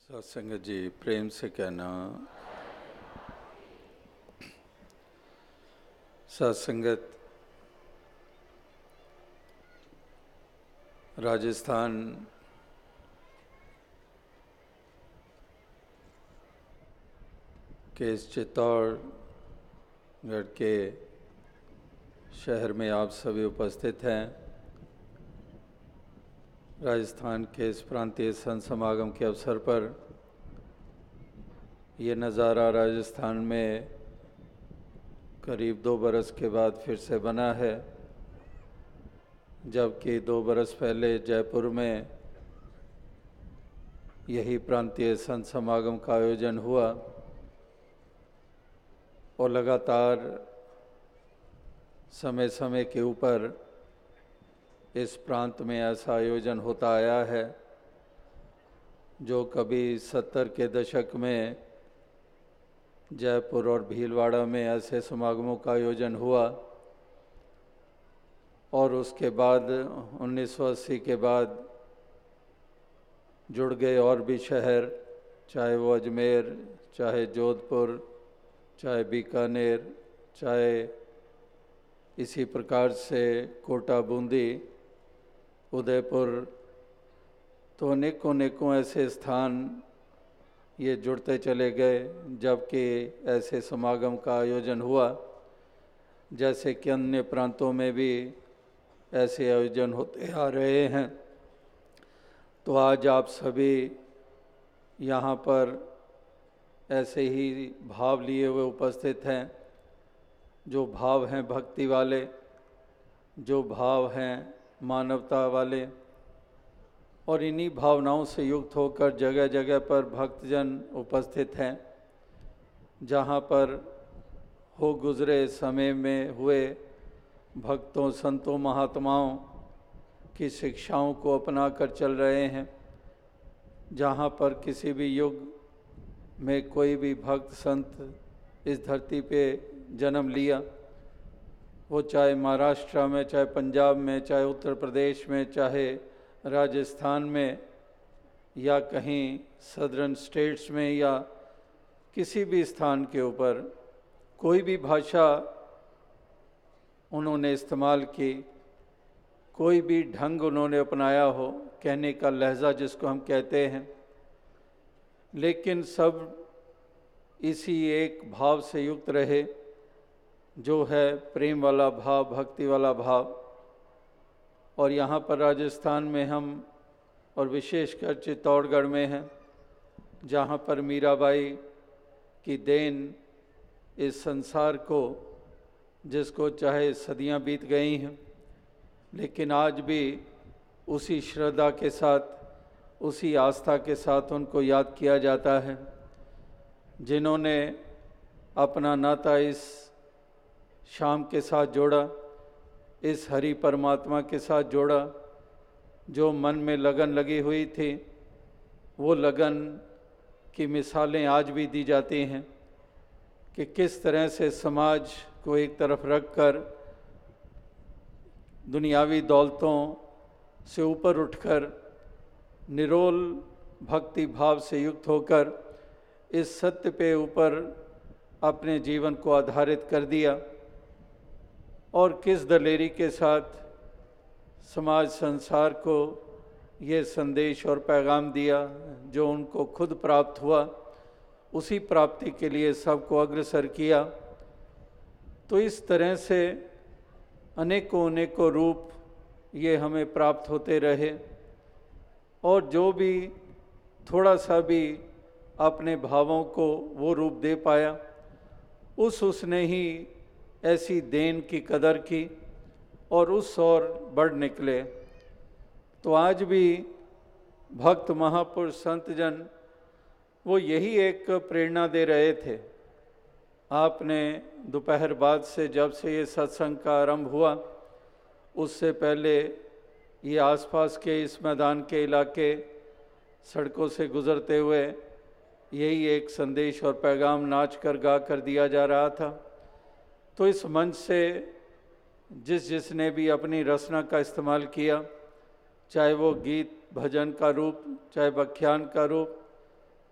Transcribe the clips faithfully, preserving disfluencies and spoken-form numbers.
सत्संग जी प्रेम से कहना। सत्संगत राजस्थान के इस चित्तौड़गढ़ के शहर में आप सभी उपस्थित हैं। राजस्थान के इस प्रांतीय संत समागम के अवसर पर ये नज़ारा राजस्थान में करीब दो बरस के बाद फिर से बना है, जबकि दो बरस पहले जयपुर में यही प्रांतीय संत समागम का आयोजन हुआ और लगातार समय समय के ऊपर इस प्रांत में ऐसा आयोजन होता आया है। जो कभी सत्तर के दशक में जयपुर और भीलवाड़ा में ऐसे समागमों का आयोजन हुआ और उसके बाद उन्नीस सौ अस्सी के बाद जुड़ गए और भी शहर, चाहे वो अजमेर, चाहे जोधपुर, चाहे बीकानेर, चाहे इसी प्रकार से कोटा, बूंदी, उदयपुर, तो अनेकों अनेकों ऐसे स्थान ये जुड़ते चले गए। जबकि ऐसे समागम का आयोजन हुआ, जैसे कि अन्य प्रांतों में भी ऐसे आयोजन होते आ रहे हैं। तो आज आप सभी यहाँ पर ऐसे ही भाव लिए हुए उपस्थित हैं, जो भाव हैं भक्ति वाले, जो भाव हैं मानवता वाले, और इन्हीं भावनाओं से युक्त होकर जगह जगह पर भक्तजन उपस्थित हैं। जहाँ पर हो गुज़रे समय में हुए भक्तों, संतों, महात्माओं की शिक्षाओं को अपना कर चल रहे हैं। जहाँ पर किसी भी युग में कोई भी भक्त संत इस धरती पे जन्म लिया, वो चाहे महाराष्ट्र में, चाहे पंजाब में, चाहे उत्तर प्रदेश में, चाहे राजस्थान में, या कहीं सदर्न स्टेट्स में, या किसी भी स्थान के ऊपर कोई भी भाषा उन्होंने इस्तेमाल की, कोई भी ढंग उन्होंने अपनाया हो, कहने का लहजा जिसको हम कहते हैं, लेकिन सब इसी एक भाव से युक्त रहे, जो है प्रेम वाला भाव, भक्ति वाला भाव। और यहाँ पर राजस्थान में हम, और विशेषकर चित्तौड़गढ़ में हैं, जहाँ पर मीराबाई की देन इस संसार को, जिसको चाहे सदियाँ बीत गई हैं, लेकिन आज भी उसी श्रद्धा के साथ, उसी आस्था के साथ उनको याद किया जाता है, जिन्होंने अपना नाता इस शाम के साथ जोड़ा, इस हरि परमात्मा के साथ जोड़ा। जो मन में लगन लगी हुई थी, वो लगन की मिसालें आज भी दी जाती हैं कि किस तरह से समाज को एक तरफ रखकर दुनियावी दौलतों से ऊपर उठकर निरोल भक्ति भाव से युक्त होकर इस सत्य पे ऊपर अपने जीवन को आधारित कर दिया, और किस दलेरी के साथ समाज संसार को ये संदेश और पैगाम दिया जो उनको खुद प्राप्त हुआ, उसी प्राप्ति के लिए सबको अग्रसर किया। तो इस तरह से अनेकों अनेकों रूप ये हमें प्राप्त होते रहे, और जो भी थोड़ा सा भी अपने भावों को वो रूप दे पाया, उस उसने ही ऐसी देन की कदर की और उस ओर बढ़ निकले। तो आज भी भक्त महापुरुष संतजन वो यही एक प्रेरणा दे रहे थे। आपने दोपहर बाद से, जब से ये सत्संग का आरंभ हुआ, उससे पहले ये आसपास के इस मैदान के इलाके सड़कों से गुज़रते हुए यही एक संदेश और पैगाम नाच कर गा कर दिया जा रहा था। तो इस मंच से जिस जिसने भी अपनी रचना का इस्तेमाल किया, चाहे वो गीत भजन का रूप, चाहे व्याख्यान का रूप,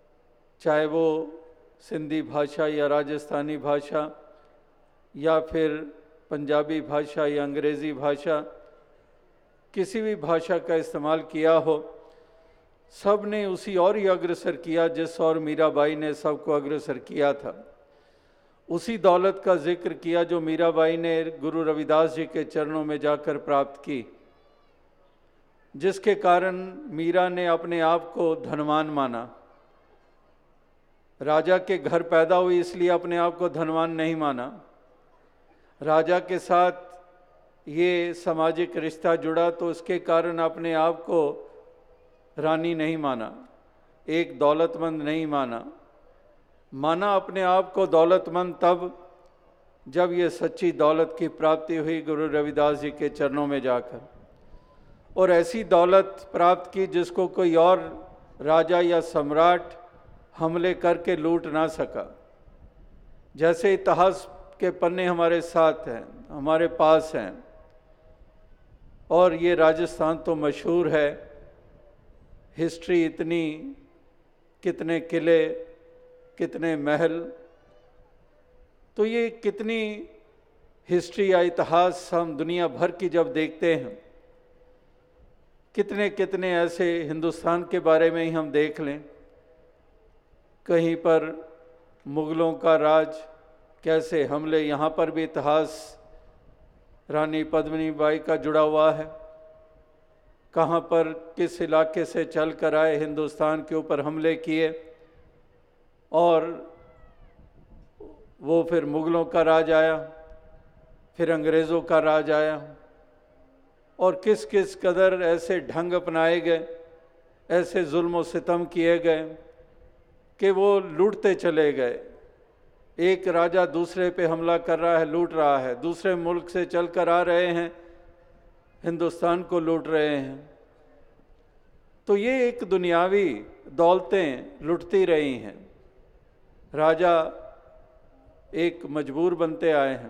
चाहे वो सिंधी भाषा या राजस्थानी भाषा या फिर पंजाबी भाषा या अंग्रेज़ी भाषा, किसी भी भाषा का इस्तेमाल किया हो, सब ने उसी और ही अग्रसर किया जिस और मीराबाई ने सबको अग्रसर किया था। उसी दौलत का जिक्र किया जो मीराबाई ने गुरु रविदास जी के चरणों में जाकर प्राप्त की, जिसके कारण मीरा ने अपने आप को धनवान माना। राजा के घर पैदा हुई इसलिए अपने आप को धनवान नहीं माना। राजा के साथ ये सामाजिक रिश्ता जुड़ा तो उसके कारण अपने आप को रानी नहीं माना, एक दौलतमंद नहीं माना। माना अपने आप को दौलतमंद तब जब ये सच्ची दौलत की प्राप्ति हुई गुरु रविदास जी के चरणों में जाकर, और ऐसी दौलत प्राप्त की जिसको कोई और राजा या सम्राट हमले करके लूट ना सका। जैसे इतिहास के पन्ने हमारे साथ हैं, हमारे पास हैं, और ये राजस्थान तो मशहूर है, हिस्ट्री इतनी, कितने किले, कितने महल, तो ये कितनी हिस्ट्री या इतिहास हम दुनिया भर की जब देखते हैं, कितने कितने ऐसे हिंदुस्तान के बारे में ही हम देख लें, कहीं पर मुग़लों का राज, कैसे हमले, यहाँ पर भी इतिहास रानी पद्मिनी बाई का जुड़ा हुआ है। कहाँ पर किस इलाके से चल कर आए, हिंदुस्तान के ऊपर हमले किए, और वो फिर मुग़लों का राज आया, फिर अंग्रेज़ों का राज आया, और किस किस कदर ऐसे ढंग अपनाए गए, ऐसे जुल्म व सितम किए गए कि वो लूटते चले गए। एक राजा दूसरे पे हमला कर रहा है, लूट रहा है, दूसरे मुल्क से चल कर आ रहे हैं, हिंदुस्तान को लूट रहे हैं। तो ये एक दुनियावी दौलतें लुटती रही हैं। राजा एक मजबूर बनते आए हैं,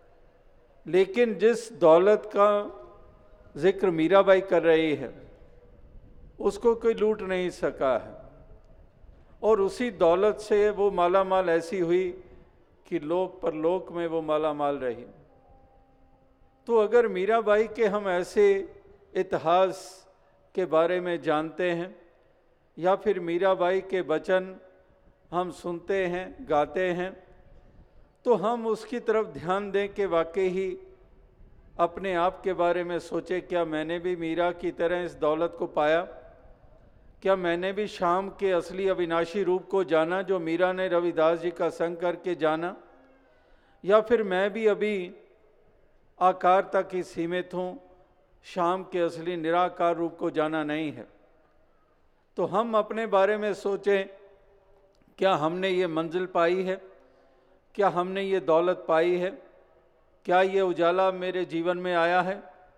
लेकिन जिस दौलत का जिक्र मीराबाई कर रही है उसको कोई लूट नहीं सका है, और उसी दौलत से वो माला माल ऐसी हुई कि लोक परलोक में वो माला माल रही। तो अगर मीराबाई के हम ऐसे इतिहास के बारे में जानते हैं, या फिर मीराबाई के वचन हम सुनते हैं, गाते हैं, तो हम उसकी तरफ ध्यान दें कि वाकई ही अपने आप के बारे में सोचे, क्या मैंने भी मीरा की तरह इस दौलत को पाया? क्या मैंने भी शाम के असली अविनाशी रूप को जाना जो मीरा ने रविदास जी का संग करके जाना? या फिर मैं भी अभी आकार तक ही सीमित हूँ, शाम के असली निराकार रूप को जाना नहीं है? तो हम अपने बारे में सोचें, क्या हमने ये मंजिल पाई है? क्या हमने ये दौलत पाई है? क्या ये उजाला मेरे जीवन में आया है?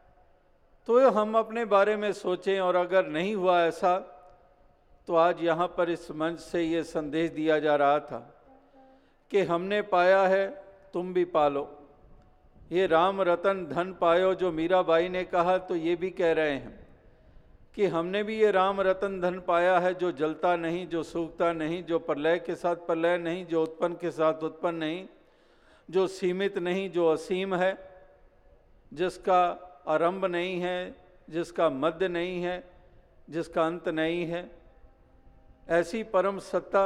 तो हम अपने बारे में सोचें, और अगर नहीं हुआ ऐसा तो आज यहाँ पर इस मंच से ये संदेश दिया जा रहा था कि हमने पाया है, तुम भी पालो। ये राम रतन धन पायो जो मीराबाई ने कहा, तो ये भी कह रहे हैं कि हमने भी ये राम रतन धन पाया है, जो जलता नहीं, जो सूखता नहीं, जो प्रलय के साथ प्रलय नहीं, जो उत्पन्न के साथ उत्पन्न नहीं, जो सीमित नहीं, जो असीम है, जिसका आरंभ नहीं है, जिसका मध्य नहीं है, जिसका अंत नहीं है। ऐसी परम सत्ता,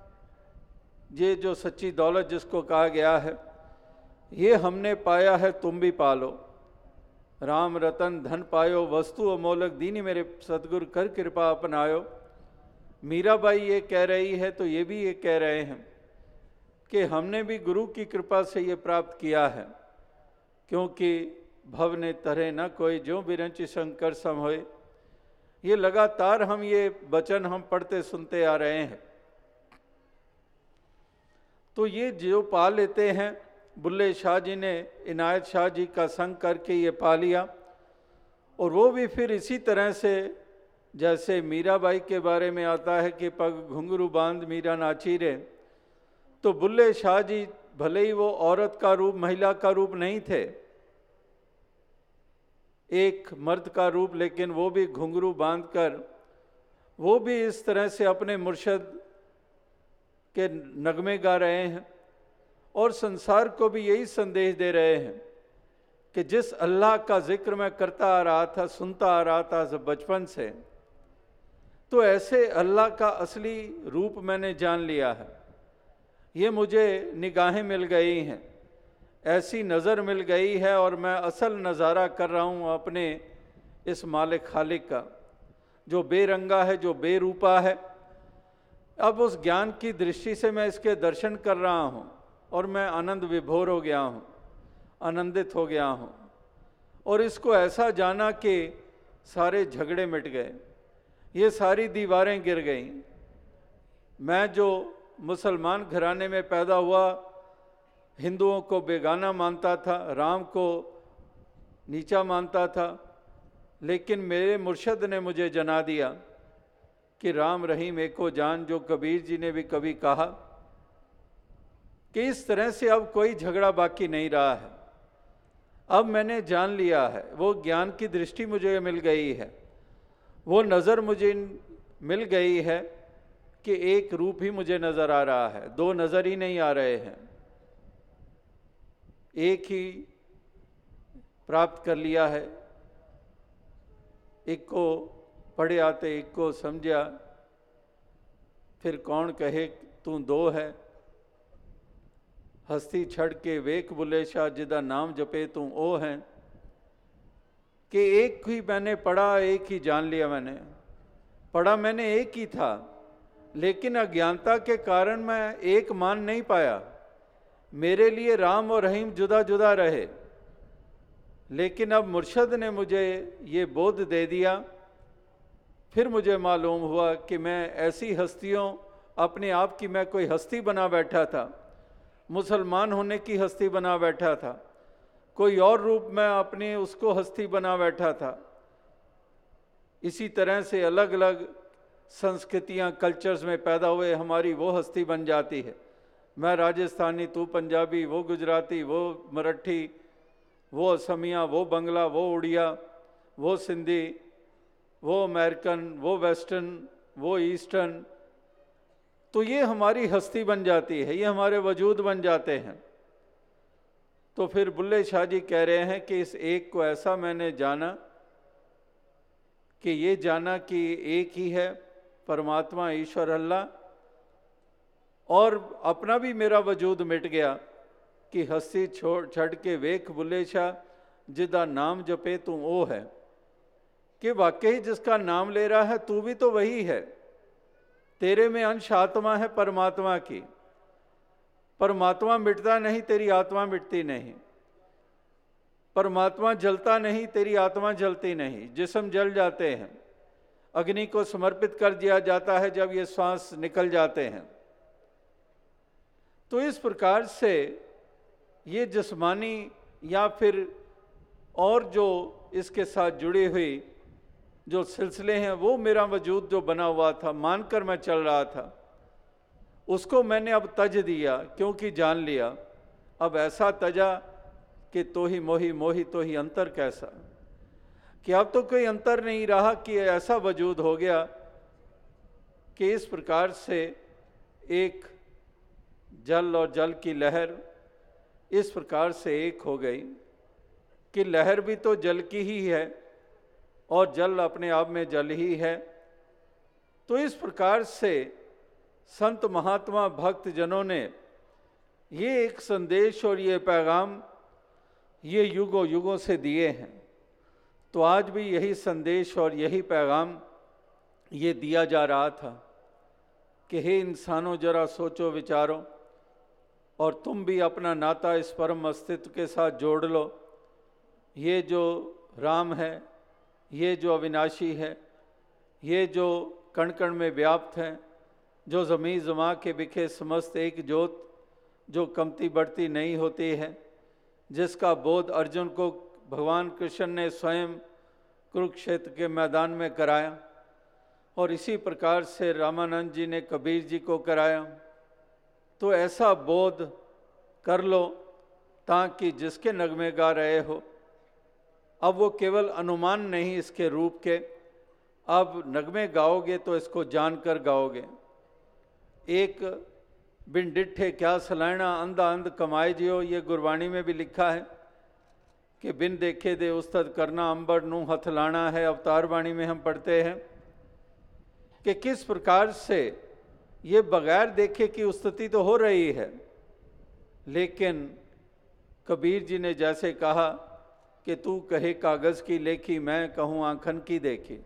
ये जो सच्ची दौलत जिसको कहा गया है, ये हमने पाया है, तुम भी पालो। राम रतन धन पायो, वस्तु अमोलक दीनी मेरे सतगुरु कर कृपा अपनायो। मीराबाई ये कह रही है तो ये भी ये कह रहे हैं कि हमने भी गुरु की कृपा से ये प्राप्त किया है, क्योंकि भव ने तरह न कोई जो बिरंच शंकर सम होए। ये लगातार हम ये वचन हम पढ़ते सुनते आ रहे हैं। तो ये जो पा लेते हैं, बुल्ले शाह जी ने इनायत शाह जी का संग करके ये पा लिया, और वो भी फिर इसी तरह से, जैसे मीराबाई के बारे में आता है कि पग घुंघरू बांध मीरा नाची रे, तो बुल्ले शाह जी भले ही वो औरत का रूप, महिला का रूप नहीं थे, एक मर्द का रूप, लेकिन वो भी घुंघरू बांधकर वो भी इस तरह से अपने मुर्शद के नगमे गा रहे हैं और संसार को भी यही संदेश दे रहे हैं कि जिस अल्लाह का जिक्र मैं करता आ रहा था, सुनता आ रहा था बचपन से, तो ऐसे अल्लाह का असली रूप मैंने जान लिया है। ये मुझे निगाहें मिल गई हैं, ऐसी नज़र मिल गई है और मैं असल नज़ारा कर रहा हूँ अपने इस मालिक खालिक का, जो बेरंगा है, जो बेरूपा है। अब उस ज्ञान की दृष्टि से मैं इसके दर्शन कर रहा हूँ और मैं आनंद विभोर हो गया हूँ, आनंदित हो गया हूँ। और इसको ऐसा जाना कि सारे झगड़े मिट गए, ये सारी दीवारें गिर गईं। मैं जो मुसलमान घराने में पैदा हुआ, हिंदुओं को बेगाना मानता था, राम को नीचा मानता था, लेकिन मेरे मुर्शद ने मुझे जना दिया कि राम रहीम एको जान, जो कबीर जी ने भी कभी कहा कि इस तरह से अब कोई झगड़ा बाकी नहीं रहा है। अब मैंने जान लिया है, वो ज्ञान की दृष्टि मुझे मिल गई है, वो नज़र मुझे मिल गई है कि एक रूप ही मुझे नज़र आ रहा है, दो नज़र ही नहीं आ रहे हैं, एक ही प्राप्त कर लिया है। एक को पढ़े आते एक को समझा, फिर कौन कहे तू दो है। हस्ती छड़ के वेख बुले शाह, जिदा नाम जपे तू ओ है। कि एक ही मैंने पढ़ा, एक ही जान लिया। मैंने पढ़ा, मैंने एक ही था, लेकिन अज्ञानता के कारण मैं एक मान नहीं पाया। मेरे लिए राम और रहीम जुदा जुदा रहे। लेकिन अब मुर्शद ने मुझे ये बोध दे दिया, फिर मुझे मालूम हुआ कि मैं ऐसी हस्तियों, अपने आप की मैं कोई हस्ती बना बैठा था, मुसलमान होने की हस्ती बना बैठा था, कोई और रूप में अपनी उसको हस्ती बना बैठा था। इसी तरह से अलग अलग संस्कृतियां, कल्चर्स में पैदा हुए, हमारी वो हस्ती बन जाती है। मैं राजस्थानी, तू पंजाबी, वो गुजराती, वो मराठी, वो असमिया, वो बंगला, वो उड़िया, वो सिंधी, वो अमेरिकन, वो वेस्टर्न, वो ईस्टर्न। तो ये हमारी हस्ती बन जाती है, ये हमारे वजूद बन जाते हैं। तो फिर बुल्ले शाह जी कह रहे हैं कि इस एक को ऐसा मैंने जाना कि ये जाना कि एक ही है परमात्मा, ईश्वर अल्लाह, और अपना भी मेरा वजूद मिट गया कि हस्ती छोड़ छड़ के वेख बुल्ले शाह, जिदा नाम जपे तू ओ है। कि वाकई जिसका नाम ले रहा है तू भी तो वही है, तेरे में अंश आत्मा है परमात्मा की। परमात्मा मिटता नहीं, तेरी आत्मा मिटती नहीं। परमात्मा जलता नहीं, तेरी आत्मा जलती नहीं। जिस्म जल जाते हैं, अग्नि को समर्पित कर दिया जाता है जब ये श्वास निकल जाते हैं। तो इस प्रकार से ये जिस्मानी या फिर और जो इसके साथ जुड़ी हुई जो सिलसिले हैं, वो मेरा वजूद जो बना हुआ था, मानकर मैं चल रहा था, उसको मैंने अब तज दिया, क्योंकि जान लिया। अब ऐसा तजा कि तो ही मोही, मोही तो ही अंतर कैसा, कि अब तो कोई अंतर नहीं रहा, कि ऐसा वजूद हो गया कि इस प्रकार से एक जल और जल की लहर इस प्रकार से एक हो गई कि लहर भी तो जल की ही है और जल अपने आप में जल ही है। तो इस प्रकार से संत महात्मा भक्त जनों ने ये एक संदेश और ये पैगाम ये युगों युगों से दिए हैं। तो आज भी यही संदेश और यही पैगाम ये दिया जा रहा था कि हे इंसानों, जरा सोचो विचारो और तुम भी अपना नाता इस परम अस्तित्व के साथ जोड़ लो। ये जो राम है, ये जो अविनाशी है, ये जो कण कण में व्याप्त हैं, जो ज़मीं ज़मा के बिखे समस्त एक ज्योत, जो कमती बढ़ती नहीं होती है, जिसका बोध अर्जुन को भगवान कृष्ण ने स्वयं कुरुक्षेत्र के मैदान में कराया और इसी प्रकार से रामानंद जी ने कबीर जी को कराया। तो ऐसा बोध कर लो ताकि जिसके नगमे गा रहे हो, अब वो केवल अनुमान नहीं इसके रूप के, अब नगमे गाओगे तो इसको जानकर गाओगे। एक बिन डिठे क्या सलाहना अंधा अंध कमाए जियो, ये गुरबाणी में भी लिखा है कि बिन देखे दे उस्तद करना अंबर नू हथ लाना है। अवतार वाणी में हम पढ़ते हैं कि किस प्रकार से ये बगैर देखे कि उस्तति तो हो रही है, लेकिन कबीर जी ने जैसे कहा कि तू कहे कागज़ की लेखी, मैं कहूँ आंखन की देखी।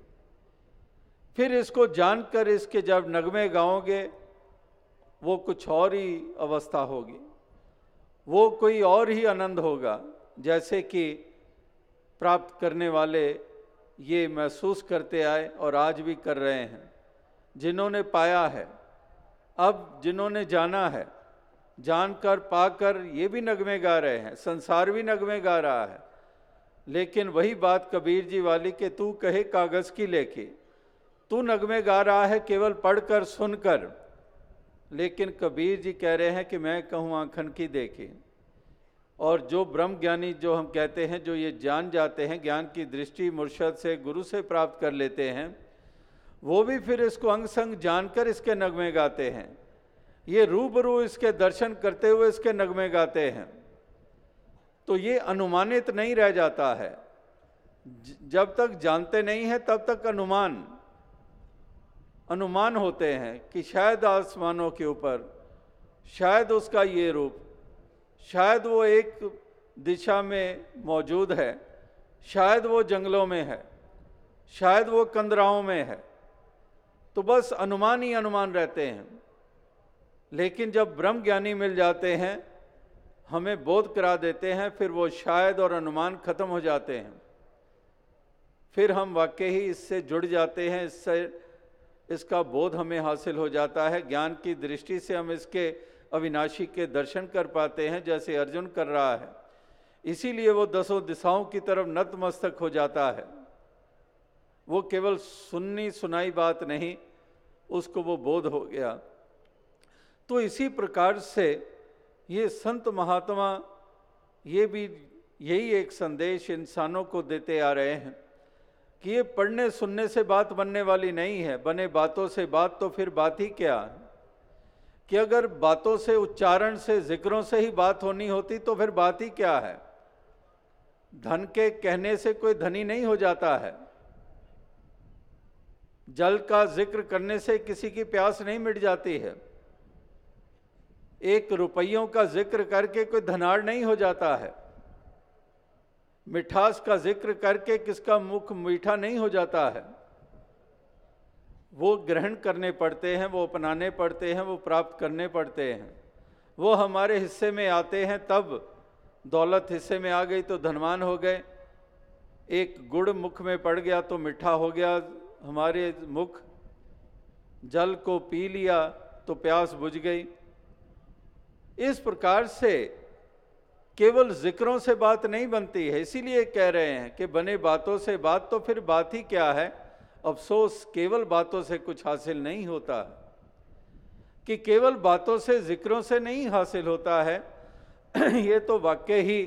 फिर इसको जानकर इसके जब नगमे गाओगे वो कुछ और ही अवस्था होगी, वो कोई और ही आनंद होगा, जैसे कि प्राप्त करने वाले ये महसूस करते आए और आज भी कर रहे हैं। जिन्होंने पाया है, अब जिन्होंने जाना है, जानकर पाकर ये भी नगमे गा रहे हैं, संसार भी नगमे गा रहा है। लेकिन वही बात कबीर जी वाली कि तू कहे कागज़ की लेखी, तू नगमे गा रहा है केवल पढ़कर सुनकर, लेकिन कबीर जी कह रहे हैं कि मैं कहूँ आंखन की देखी। और जो ब्रह्म ज्ञानी जो हम कहते हैं, जो ये जान जाते हैं, ज्ञान की दृष्टि मुर्शद से गुरु से प्राप्त कर लेते हैं, वो भी फिर इसको अंग संग जानकर इसके नगमे गाते हैं। ये रूबरू इसके दर्शन करते हुए इसके नगमे गाते हैं। तो ये अनुमानित नहीं रह जाता है। जब तक जानते नहीं हैं तब तक अनुमान अनुमान होते हैं कि शायद आसमानों के ऊपर, शायद उसका ये रूप, शायद वो एक दिशा में मौजूद है, शायद वो जंगलों में है, शायद वो कंदराओं में है। तो बस अनुमान ही अनुमान रहते हैं। लेकिन जब ब्रह्म ज्ञानी मिल जाते हैं, हमें बोध करा देते हैं, फिर वो शायद और अनुमान खत्म हो जाते हैं। फिर हम वाकई ही इससे जुड़ जाते हैं, इससे इसका बोध हमें हासिल हो जाता है। ज्ञान की दृष्टि से हम इसके अविनाशी के दर्शन कर पाते हैं, जैसे अर्जुन कर रहा है। इसीलिए वो दसों दिशाओं की तरफ नतमस्तक हो जाता है। वो केवल सुननी सुनाई बात नहीं, उसको वो बोध हो गया। तो इसी प्रकार से ये संत महात्मा ये भी यही एक संदेश इंसानों को देते आ रहे हैं कि ये पढ़ने सुनने से बात बनने वाली नहीं है। बने बातों से बात, तो फिर बात ही क्या, कि अगर बातों से, उच्चारण से, जिक्रों से ही बात होनी होती तो फिर बात ही क्या है। धन के कहने से कोई धनी नहीं हो जाता है, जल का जिक्र करने से किसी की प्यास नहीं मिट जाती है, एक रुपयों का जिक्र करके कोई धनाढ़ नहीं हो जाता है, मिठास का जिक्र करके किसका मुख मीठा नहीं हो जाता है। वो ग्रहण करने पड़ते हैं, वो अपनाने पड़ते हैं, वो प्राप्त करने पड़ते हैं। वो हमारे हिस्से में आते हैं तब दौलत हिस्से में आ गई तो धनवान हो गए, एक गुड़ मुख में पड़ गया तो मीठा हो गया हमारे मुख, जल को पी लिया तो प्यास बुझ गई। इस प्रकार से केवल जिक्रों से बात नहीं बनती है। इसीलिए कह रहे हैं कि बने बातों से बात, तो फिर बात ही क्या है। अफसोस केवल बातों से कुछ हासिल नहीं होता, कि केवल बातों से, जिक्रों से नहीं हासिल होता है। ये तो वाकई ही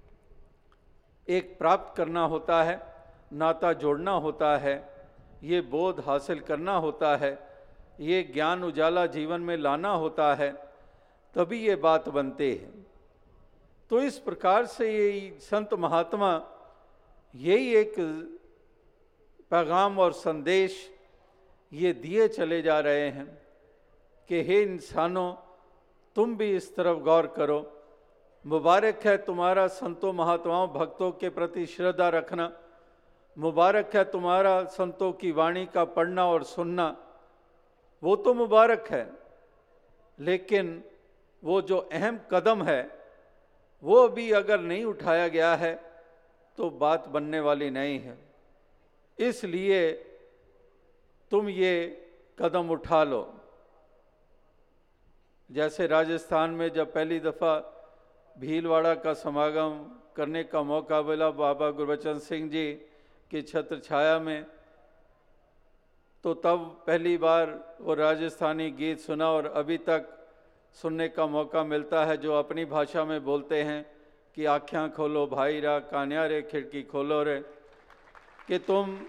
एक प्राप्त करना होता है, नाता जोड़ना होता है, ये बोध हासिल करना होता है, ये ज्ञान उजाला जीवन में लाना होता है, तभी ये बात बनती है। तो इस प्रकार से ये संत महात्मा यही एक पैगाम और संदेश ये दिए चले जा रहे हैं कि हे इंसानों, तुम भी इस तरफ गौर करो। मुबारक है तुम्हारा संतों महात्माओं भक्तों के प्रति श्रद्धा रखना, मुबारक है तुम्हारा संतों की वाणी का पढ़ना और सुनना, वो तो मुबारक है। लेकिन वो जो अहम कदम है वो अभी अगर नहीं उठाया गया है तो बात बनने वाली नहीं है। इसलिए तुम ये कदम उठा लो। जैसे राजस्थान में जब पहली दफ़ा भीलवाड़ा का समागम करने का मौका मिला बाबा गुरबचन सिंह जी की छत्र छाया में, तो तब पहली बार वो राजस्थानी गीत सुना और अभी तक सुनने का मौका मिलता है, जो अपनी भाषा में बोलते हैं कि आँखें खोलो भाई रा, कान्या रे खिड़की खोलो रे, कि तुम,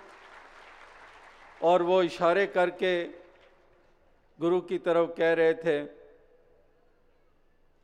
और वो इशारे करके गुरु की तरफ कह रहे थे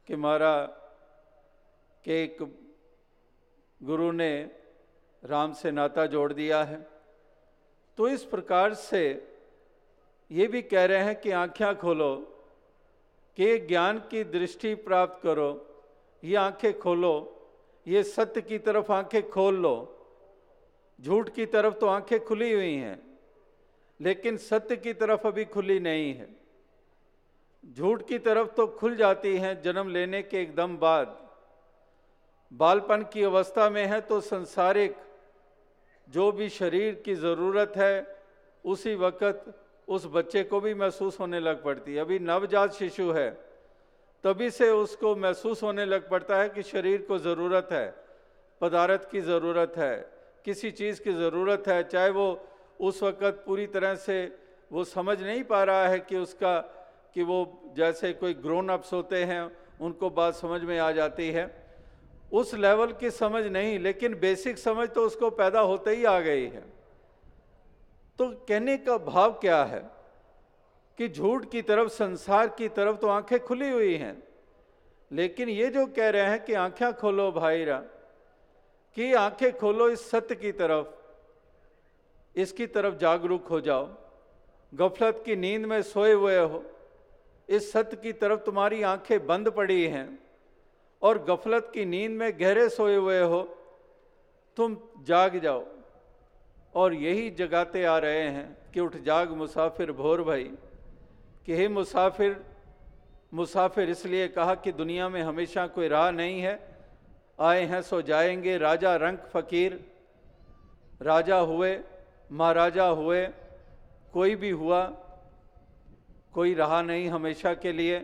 कि महारा के एक गुरु ने राम से नाता जोड़ दिया है। तो इस प्रकार से ये भी कह रहे हैं कि आँखें खोलो, कि ज्ञान की दृष्टि प्राप्त करो, ये आंखें खोलो, ये सत्य की तरफ आंखें खोल लो। झूठ की तरफ तो आंखें खुली हुई हैं, लेकिन सत्य की तरफ अभी खुली नहीं है। झूठ की तरफ तो खुल जाती हैं जन्म लेने के एकदम बाद। बालपन की अवस्था में है तो संसारिक जो भी शरीर की ज़रूरत है उसी वक्त उस बच्चे को भी महसूस होने लग पड़ती है। अभी नवजात शिशु है, तभी से उसको महसूस होने लग पड़ता है कि शरीर को ज़रूरत है, पदार्थ की ज़रूरत है, किसी चीज़ की ज़रूरत है। चाहे वो उस वक़्त पूरी तरह से वो समझ नहीं पा रहा है कि उसका कि वो जैसे कोई ग्रोन अप्स होते हैं उनको बात समझ में आ जाती है, उस लेवल की समझ नहीं, लेकिन बेसिक समझ तो उसको पैदा होते ही आ गई है। तो कहने का भाव क्या है कि झूठ की तरफ, संसार की तरफ तो आंखें खुली हुई हैं, लेकिन ये जो कह रहे हैं कि आंखें खोलो भाईरा, कि आंखें खोलो इस सत्य की तरफ, इसकी तरफ जागरूक हो जाओ। गफलत की नींद में सोए हुए हो, इस सत्य की तरफ तुम्हारी आंखें बंद पड़ी हैं और गफलत की नींद में गहरे सोए हुए हो, तुम जाग जाओ। और यही जगाते आ रहे हैं कि उठ जाग मुसाफिर भोर भाई, कि हे मुसाफिर, मुसाफिर इसलिए कहा कि दुनिया में हमेशा कोई राह नहीं है, आए हैं सो जाएंगे। राजा रंक फकीर, राजा हुए, महाराजा हुए, कोई भी हुआ, कोई रहा नहीं हमेशा के लिए,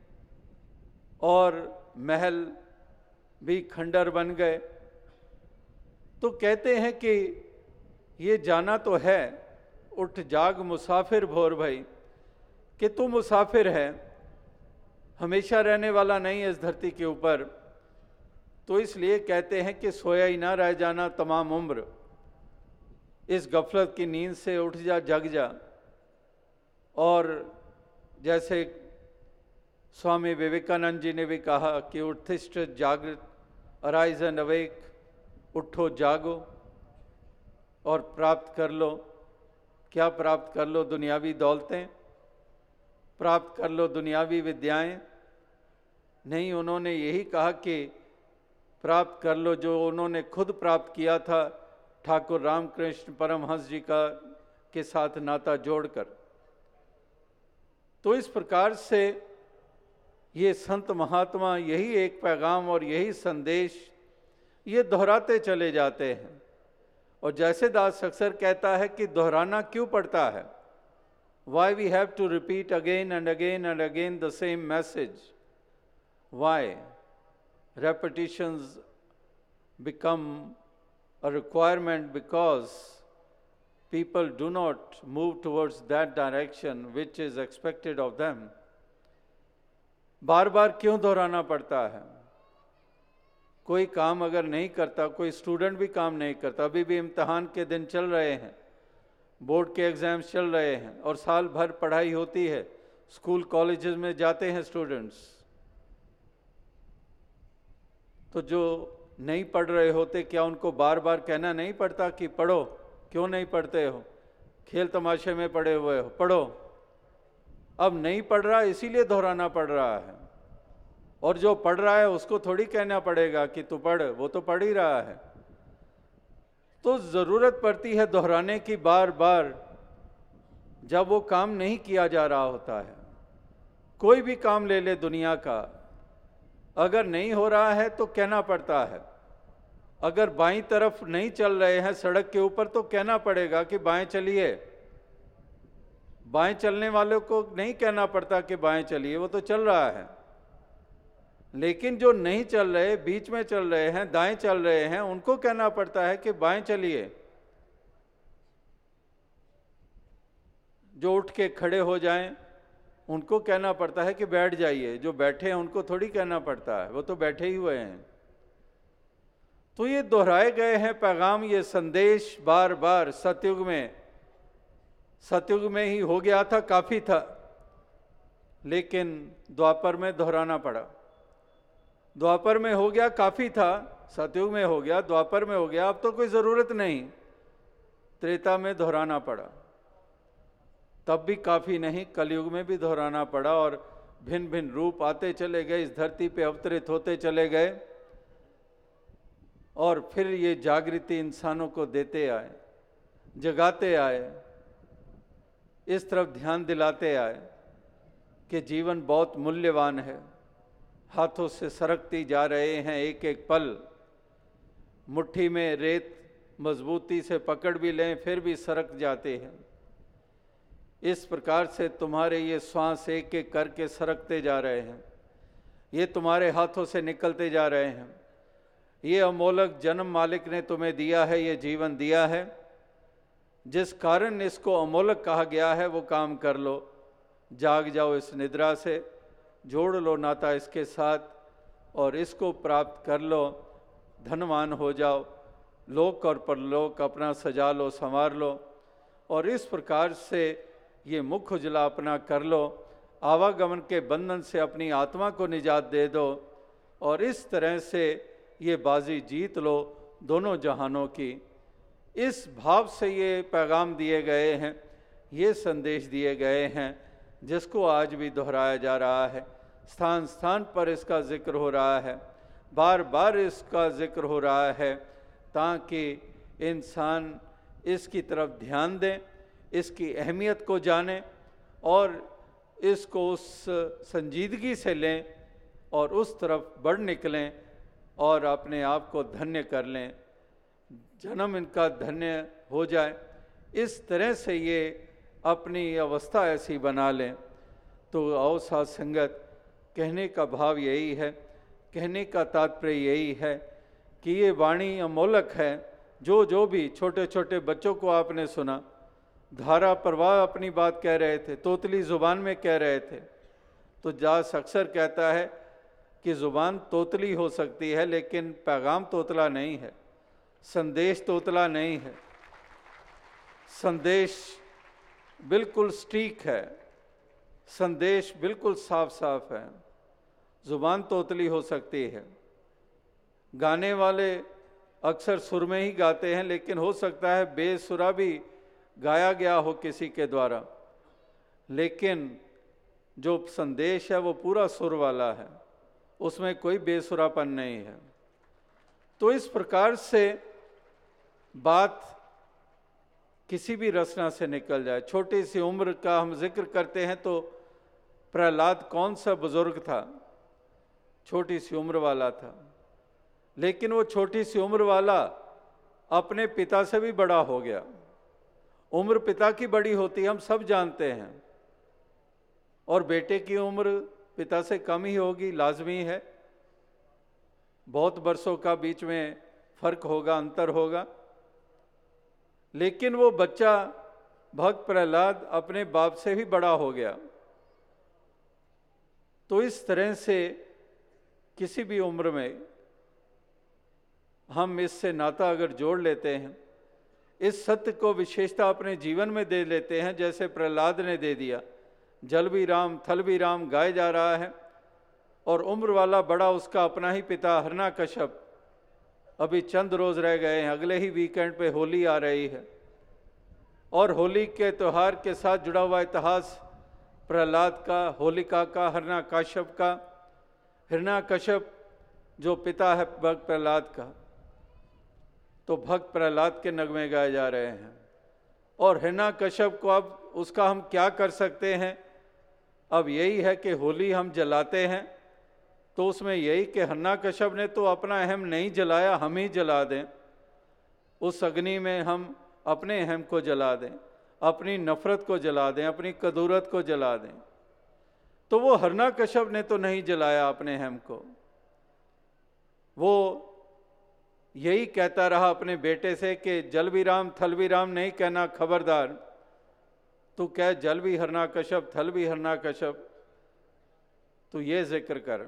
और महल भी खंडर बन गए। तो कहते हैं कि ये जाना तो है, उठ जाग मुसाफिर भोर भाई, कि तू मुसाफिर है, हमेशा रहने वाला नहीं है इस धरती के ऊपर। तो इसलिए कहते हैं कि सोया ही ना रह जाना तमाम उम्र, इस गफलत की नींद से उठ जा, जग जा। और जैसे स्वामी विवेकानंद जी ने भी कहा कि उत्थिष्ठ जागृत, अराइज एंड अवेक, उठो जागो और प्राप्त कर लो। क्या प्राप्त कर लो? दुनियावी दौलतें प्राप्त कर लो, दुनियावी विद्याएं नहीं। उन्होंने यही कहा कि प्राप्त कर लो जो उन्होंने खुद प्राप्त किया था ठाकुर रामकृष्ण परमहंस जी का के साथ नाता जोड़कर। तो इस प्रकार से ये संत महात्मा यही एक पैगाम और यही संदेश ये दोहराते चले जाते हैं। और जैसे दास अक्सर कहता है कि दोहराना क्यों पड़ता है? Why we have to repeat again and again and again the same message? Why? Repetitions become a requirement because people do not move towards that direction which is expected of them. बार बार क्यों दोहराना पड़ता है? कोई काम अगर नहीं करता, कोई स्टूडेंट भी काम नहीं करता, अभी भी इम्तहान के दिन चल रहे हैं, बोर्ड के एग्ज़ाम्स चल रहे हैं और साल भर पढ़ाई होती है, स्कूल कॉलेजेस में जाते हैं स्टूडेंट्स, तो जो नहीं पढ़ रहे होते क्या उनको बार बार कहना नहीं पड़ता कि पढ़ो? क्यों नहीं पढ़ते हो? खेल तमाशे में पड़े हुए हो, पढ़ो। अब नहीं पढ़ रहा इसीलिए दोहराना पड़ रहा है, और जो पढ़ रहा है उसको थोड़ी कहना पड़ेगा कि तू पढ़, वो तो पढ़ ही रहा है। तो ज़रूरत पड़ती है दोहराने की बार बार, जब वो काम नहीं किया जा रहा होता है। कोई भी काम ले ले दुनिया का, अगर नहीं हो रहा है तो कहना पड़ता है। अगर बाईं तरफ नहीं चल रहे हैं सड़क के ऊपर तो कहना पड़ेगा कि बाएं चलिए। बाएं चलने वालों को नहीं कहना पड़ता कि बाएं चलिए, वो तो चल रहा है। लेकिन जो नहीं चल रहे, बीच में चल रहे हैं, दाएं चल रहे हैं, उनको कहना पड़ता है कि बाएं चलिए। जो उठ के खड़े हो जाएं, उनको कहना पड़ता है कि बैठ जाइए। जो बैठे हैं उनको थोड़ी कहना पड़ता है, वो तो बैठे ही हुए हैं। तो ये दोहराए गए हैं पैगाम, ये संदेश बार बार। सतयुग में सतयुग में ही हो गया था, काफ़ी था, लेकिन द्वापर में दोहराना पड़ा। द्वापर में हो गया काफ़ी था, सतयुग में हो गया, द्वापर में हो गया, अब तो कोई ज़रूरत नहीं, त्रेता में दोहराना पड़ा, तब भी काफ़ी नहीं, कलयुग में भी दोहराना पड़ा, और भिन्न भिन्न रूप आते चले गए, इस धरती पे अवतरित होते चले गए, और फिर ये जागृति इंसानों को देते आए, जगाते आए, इस तरफ ध्यान दिलाते आए कि जीवन बहुत मूल्यवान है। हाथों से सरकती जा रहे हैं एक एक पल, मुट्ठी में रेत मजबूती से पकड़ भी लें फिर भी सरक जाते हैं। इस प्रकार से तुम्हारे ये श्वास एक एक करके सरकते जा रहे हैं, ये तुम्हारे हाथों से निकलते जा रहे हैं। ये अमोलक जन्म मालिक ने तुम्हें दिया है, ये जीवन दिया है, जिस कारण इसको अमोलक कहा गया है वो काम कर लो। जाग जाओ इस निद्रा से, जोड़ लो नाता इसके साथ और इसको प्राप्त कर लो, धनवान हो जाओ, लोक और परलोक अपना सजा लो, संवार लो, और इस प्रकार से ये मुख उजला अपना कर लो, आवागमन के बंधन से अपनी आत्मा को निजात दे दो, और इस तरह से ये बाजी जीत लो दोनों जहानों की। इस भाव से ये पैगाम दिए गए हैं, ये संदेश दिए गए हैं, जिसको आज भी दोहराया जा रहा है। स्थान स्थान पर इसका जिक्र हो रहा है, बार बार इसका जिक्र हो रहा है, ताकि इंसान इसकी तरफ ध्यान दें, इसकी अहमियत को जानें और इसको उस संजीदगी से लें और उस तरफ बढ़ निकलें और अपने आप को धन्य कर लें, जन्म इनका धन्य हो जाए। इस तरह से ये अपनी अवस्था ऐसी बना लें। तो आओ साथ संगत, कहने का भाव यही है, कहने का तात्पर्य यही है कि ये वाणी अमोलक है। जो जो भी छोटे छोटे बच्चों को आपने सुना, धारा प्रवाह अपनी बात कह रहे थे, तोतली ज़ुबान में कह रहे थे। तो जास अक्सर कहता है कि ज़ुबान तोतली हो सकती है, लेकिन पैगाम तोतला नहीं है, संदेश तोतला नहीं है। संदेश बिल्कुल सटीक है, संदेश बिल्कुल साफ साफ है। ज़ुबान तोतली हो सकती है। गाने वाले अक्सर सुर में ही गाते हैं, लेकिन हो सकता है बेसुरा भी गाया गया हो किसी के द्वारा, लेकिन जो संदेश है वो पूरा सुर वाला है, उसमें कोई बेसुरापन नहीं है। तो इस प्रकार से बात किसी भी रचना से निकल जाए। छोटी सी उम्र का हम जिक्र करते हैं तो प्रहलाद कौन सा बुजुर्ग था, छोटी सी उम्र वाला था, लेकिन वो छोटी सी उम्र वाला अपने पिता से भी बड़ा हो गया। उम्र पिता की बड़ी होती है, हम सब जानते हैं, और बेटे की उम्र पिता से कम ही होगी, लाजमी है। बहुत वर्षों का बीच में फर्क होगा, अंतर होगा, लेकिन वो बच्चा भक्त प्रहलाद अपने बाप से भी बड़ा हो गया। तो इस तरह से किसी भी उम्र में हम इससे नाता अगर जोड़ लेते हैं, इस सत्य को विशेषता अपने जीवन में दे लेते हैं, जैसे प्रहलाद ने दे दिया। जल भी राम थल भी राम गाए जा रहा है, और उम्र वाला बड़ा उसका अपना ही पिता हिरण्यकश्यप। अभी चंद रोज रह गए हैं, अगले ही वीकेंड पे होली आ रही है, और होली के त्यौहार के साथ जुड़ा हुआ इतिहास प्रहलाद का, होलिका का, हिरण्यकश्यप का। हिरण्यकश्यप जो पिता है भक्त प्रहलाद का, तो भक्त प्रहलाद के नगमे गाए जा रहे हैं। और हिरण्यकश्यप को अब उसका हम क्या कर सकते हैं? अब यही है कि होली हम जलाते हैं, तो उसमें यही कि हिरण्यकश्यप ने तो अपना अहम नहीं जलाया, हम ही जला दें। उस अग्नि में हम अपने अहम को जला दें, अपनी नफरत को जला दें, अपनी कदूरत को जला दें। तो वो हिरण्यकश्यप ने तो नहीं जलाया अपने अहम को, वो यही कहता रहा अपने बेटे से कि जल भी राम थल भी राम नहीं कहना, खबरदार, तू कह जल भी हिरण्यकश्यप थल भी हिरण्यकश्यप, तो ये जिक्र कर।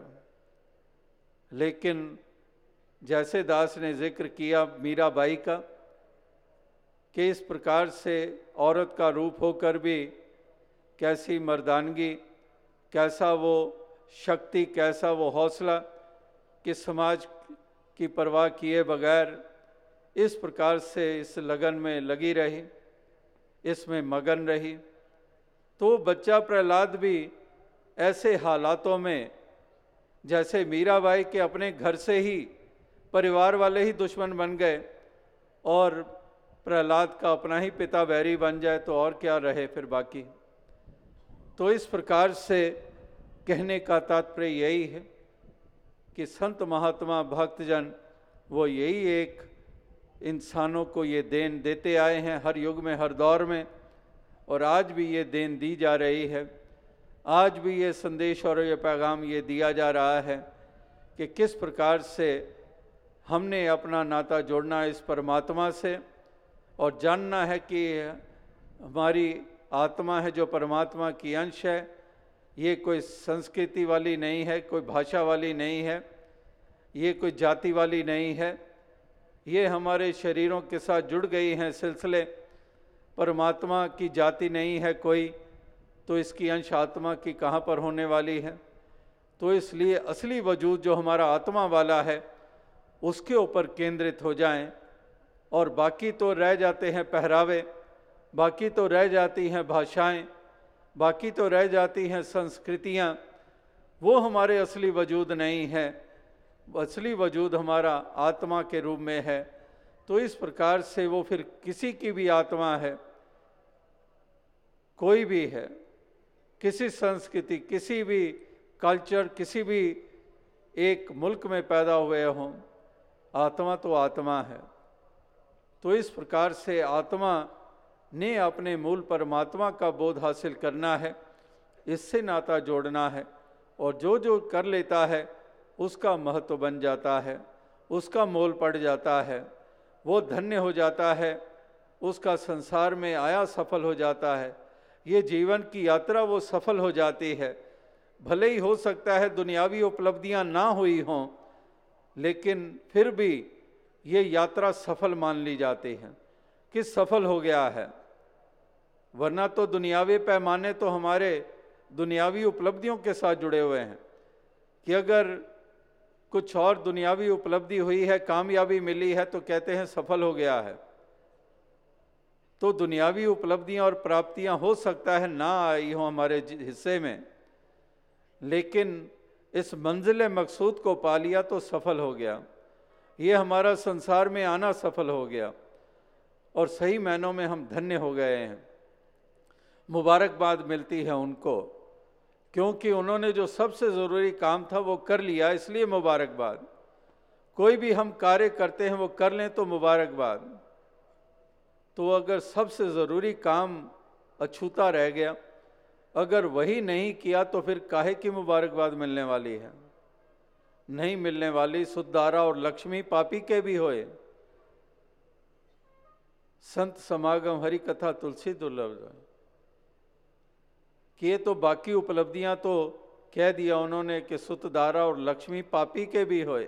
लेकिन जैसे दास ने जिक्र किया मीराबाई का, कि इस प्रकार से औरत का रूप होकर भी कैसी मर्दानगी, कैसा वो शक्ति, कैसा वो हौसला, कि समाज की परवाह किए बगैर इस प्रकार से इस लगन में लगी रही, इसमें मगन रही। तो बच्चा प्रहलाद भी ऐसे हालातों में, जैसे मीराबाई के अपने घर से ही परिवार वाले ही दुश्मन बन गए और प्रहलाद का अपना ही पिता बैरी बन जाए तो और क्या रहे फिर बाकी। तो इस प्रकार से कहने का तात्पर्य यही है कि संत महात्मा भक्तजन वो यही एक इंसानों को ये देन देते आए हैं हर युग में, हर दौर में, और आज भी ये देन दी जा रही है। आज भी ये संदेश और ये पैगाम ये दिया जा रहा है कि किस प्रकार से हमने अपना नाता जोड़ना इस परमात्मा से और जानना है कि हमारी आत्मा है जो परमात्मा की अंश है। ये कोई संस्कृति वाली नहीं है, कोई भाषा वाली नहीं है, ये कोई जाति वाली नहीं है। ये हमारे शरीरों के साथ जुड़ गई हैं सिलसिले। परमात्मा की जाति नहीं है कोई, तो इसकी अंश आत्मा की कहाँ पर होने वाली है। तो इसलिए असली वजूद जो हमारा आत्मा वाला है उसके ऊपर केंद्रित हो जाएं, और बाकी तो रह जाते हैं पहरावे, बाकी तो रह जाती हैं भाषाएं, बाकी तो रह जाती हैं संस्कृतियां। वो हमारे असली वजूद नहीं है। असली वजूद हमारा आत्मा के रूप में है। तो इस प्रकार से वो फिर किसी की भी आत्मा है, कोई भी है, किसी संस्कृति, किसी भी कल्चर, किसी भी एक मुल्क में पैदा हुए हों, आत्मा तो आत्मा है। तो इस प्रकार से आत्मा ने अपने मूल परमात्मा का बोध हासिल करना है, इससे नाता जोड़ना है, और जो जो कर लेता है उसका महत्व बन जाता है, उसका मोल पड़ जाता है, वो धन्य हो जाता है, उसका संसार में आया सफल हो जाता है। ये जीवन की यात्रा वो सफल हो जाती है। भले ही हो सकता है दुनियावी उपलब्धियां ना हुई हों, लेकिन फिर भी ये यात्रा सफल मान ली जाती है कि सफल हो गया है। वरना तो दुनियावी पैमाने तो हमारे दुनियावी उपलब्धियों के साथ जुड़े हुए हैं कि अगर कुछ और दुनियावी उपलब्धि हुई है, कामयाबी मिली है, तो कहते हैं सफल हो गया है। तो दुनियावी उपलब्धियां और प्राप्तियां हो सकता है ना आई हो हमारे हिस्से में, लेकिन इस मंजिल मकसूद को पा लिया तो सफल हो गया। ये हमारा संसार में आना सफल हो गया और सही मायनों में हम धन्य हो गए हैं। मुबारकबाद मिलती है उनको, क्योंकि उन्होंने जो सबसे ज़रूरी काम था वो कर लिया, इसलिए मुबारकबाद। कोई भी हम कार्य करते हैं वो कर लें तो मुबारकबाद। तो अगर सबसे ज़रूरी काम अछूता रह गया, अगर वही नहीं किया, तो फिर काहे की मुबारकबाद मिलने वाली है? नहीं मिलने वाली। सुधारा और लक्ष्मी पापी के भी होए, संत समागम हरि कथा तुलसी दुर्लभ। कि ये तो बाकी उपलब्धियां तो कह दिया उन्होंने कि सुतधारा और लक्ष्मी पापी के भी होए,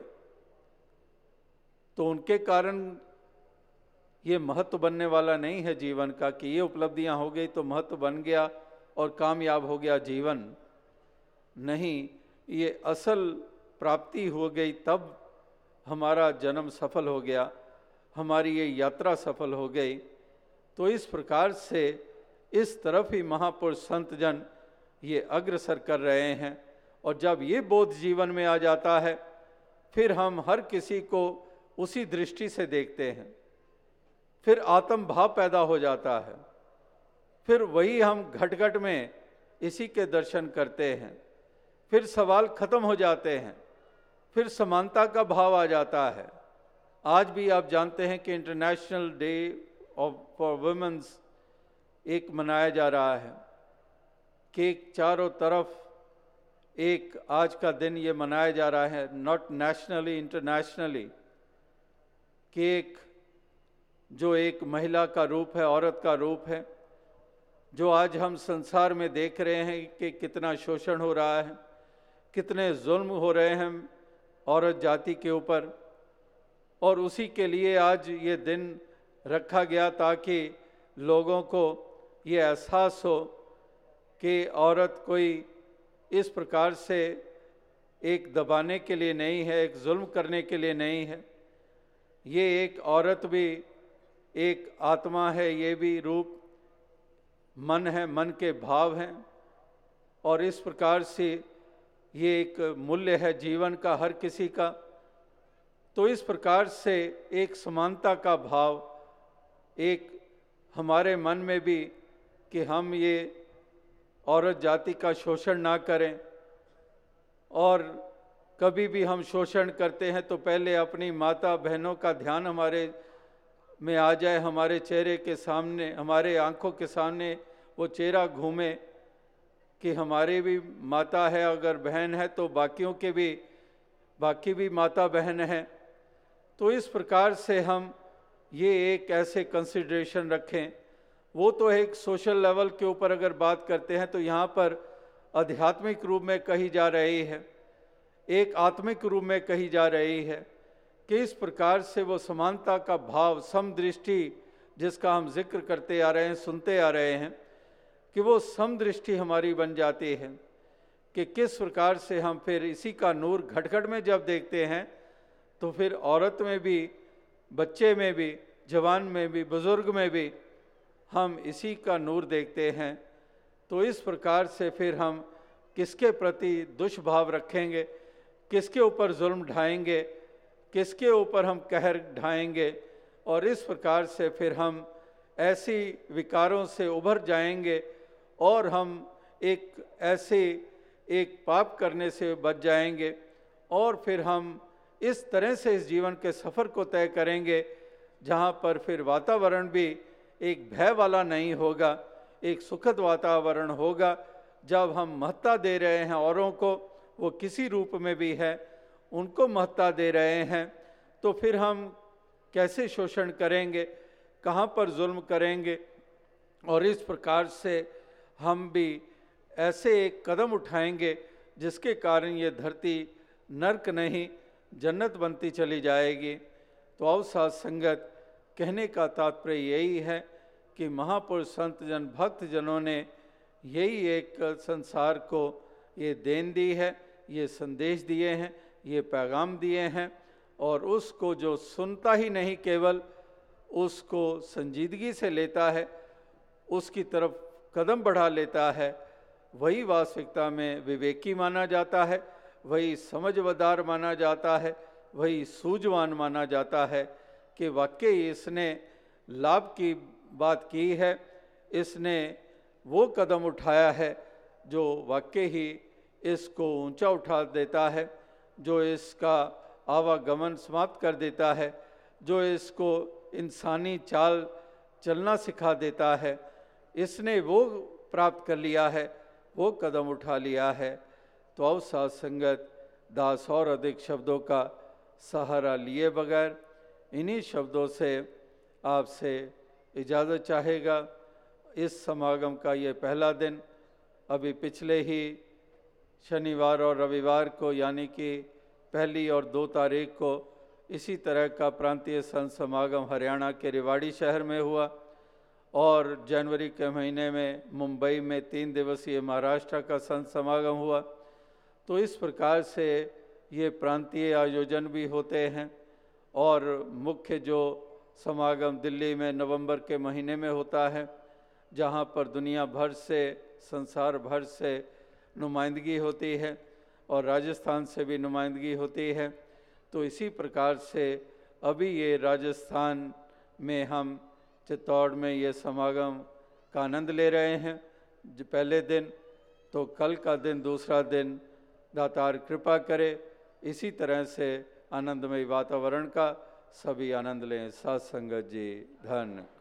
तो उनके कारण ये महत्व बनने वाला नहीं है जीवन का कि ये उपलब्धियां हो गई तो महत्व बन गया और कामयाब हो गया जीवन। नहीं, ये असल प्राप्ति हो गई तब हमारा जन्म सफल हो गया, हमारी ये यात्रा सफल हो गई। तो इस प्रकार से इस तरफ ही महापुरुष संत जन ये अग्रसर कर रहे हैं। और जब ये बोध जीवन में आ जाता है, फिर हम हर किसी को उसी दृष्टि से देखते हैं, फिर आत्म भाव पैदा हो जाता है, फिर वही हम घट घट में इसी के दर्शन करते हैं, फिर सवाल खत्म हो जाते हैं, फिर समानता का भाव आ जाता है। आज भी आप जानते हैं कि international day of for womens एक मनाया जा रहा है कि चारों तरफ एक आज का दिन ये मनाया जा रहा है, नॉट नेशनली इंटरनेशनली, कि एक जो एक महिला का रूप है, औरत का रूप है, जो आज हम संसार में देख रहे हैं कि कितना शोषण हो रहा है, कितने जुल्म हो रहे हैं औरत जाति के ऊपर। और उसी के लिए आज ये दिन रखा गया ताकि लोगों को ये एहसास हो कि औरत कोई इस प्रकार से एक दबाने के लिए नहीं है, एक जुल्म करने के लिए नहीं है। ये एक औरत भी एक आत्मा है, ये भी रूप मन है, मन के भाव हैं, और इस प्रकार से ये एक मूल्य है जीवन का हर किसी का। तो इस प्रकार से एक समानता का भाव एक हमारे मन में भी कि हम ये औरत जाति का शोषण ना करें, और कभी भी हम शोषण करते हैं तो पहले अपनी माता बहनों का ध्यान हमारे में आ जाए, हमारे चेहरे के सामने, हमारे आंखों के सामने वो चेहरा घूमे कि हमारी भी माता है, अगर बहन है तो बाकियों के भी बाकी भी माता बहन है। तो इस प्रकार से हम ये एक ऐसे कंसिडरेशन रखें। वो तो एक सोशल लेवल के ऊपर अगर बात करते हैं तो यहाँ पर आध्यात्मिक रूप में कही जा रही है, एक आत्मिक रूप में कही जा रही है कि इस प्रकार से वो समानता का भाव, समदृष्टि जिसका हम जिक्र करते आ रहे हैं, सुनते आ रहे हैं, कि वो समदृष्टि हमारी बन जाती है कि किस प्रकार से हम फिर इसी का नूर घट घट में जब देखते हैं तो फिर औरत में भी, बच्चे में भी, जवान में भी, बुजुर्ग में भी हम इसी का नूर देखते हैं। तो इस प्रकार से फिर हम किसके प्रति दुष्भाव रखेंगे, किसके ऊपर जुल्म ढाएंगे, किसके ऊपर हम कहर ढाएंगे, और इस प्रकार से फिर हम ऐसी विकारों से उभर जाएंगे और हम एक ऐसे एक पाप करने से बच जाएंगे, और फिर हम इस तरह से इस जीवन के सफ़र को तय करेंगे जहाँ पर फिर वातावरण भी एक भय वाला नहीं होगा, एक सुखद वातावरण होगा। जब हम महत्ता दे रहे हैं औरों को, वो किसी रूप में भी है, उनको महत्ता दे रहे हैं, तो फिर हम कैसे शोषण करेंगे, कहाँ पर जुल्म करेंगे, और इस प्रकार से हम भी ऐसे एक कदम उठाएंगे जिसके कारण ये धरती नर्क नहीं जन्नत बनती चली जाएगी। तो आओ साथ संगत, कहने का तात्पर्य यही है कि महापुरुष संत जन भक्त जनों ने यही एक संसार को ये देन दी है, ये संदेश दिए हैं, ये पैगाम दिए हैं, और उसको जो सुनता ही नहीं केवल उसको संजीदगी से लेता है, उसकी तरफ कदम बढ़ा लेता है, वही वास्तविकता में विवेकी माना जाता है, वही समझदार माना जाता है, वही सूझवान माना जाता है कि वाकई इसने लाभ की बात की है, इसने वो कदम उठाया है जो वाकई ही इसको ऊंचा उठा देता है, जो इसका आवागमन समाप्त कर देता है, जो इसको इंसानी चाल चलना सिखा देता है। इसने वो प्राप्त कर लिया है, वो कदम उठा लिया है। तो आओ साथ संगत, दास और अधिक शब्दों का सहारा लिए बगैर इन्हीं शब्दों से आपसे इजाज़त चाहेगा। इस समागम का ये पहला दिन अभी पिछले ही शनिवार और रविवार को, यानी कि पहली और दो तारीख को इसी तरह का प्रांतीय संत समागम हरियाणा के रेवाड़ी शहर में हुआ, और जनवरी के महीने में मुंबई में तीन दिवसीय महाराष्ट्र का संत समागम हुआ। तो इस प्रकार से ये प्रांतीय आयोजन भी होते हैं, और मुख्य जो समागम दिल्ली में नवंबर के महीने में होता है, जहाँ पर दुनिया भर से, संसार भर से नुमाइंदगी होती है, और राजस्थान से भी नुमाइंदगी होती है। तो इसी प्रकार से अभी ये राजस्थान में हम चित्तौड़ में ये समागम का आनंद ले रहे हैं जो पहले दिन, तो कल का दिन दूसरा दिन दातार कृपा करे इसी तरह से आनंदमय वातावरण का सभी आनंद लें। साथ संगत जी धन्य।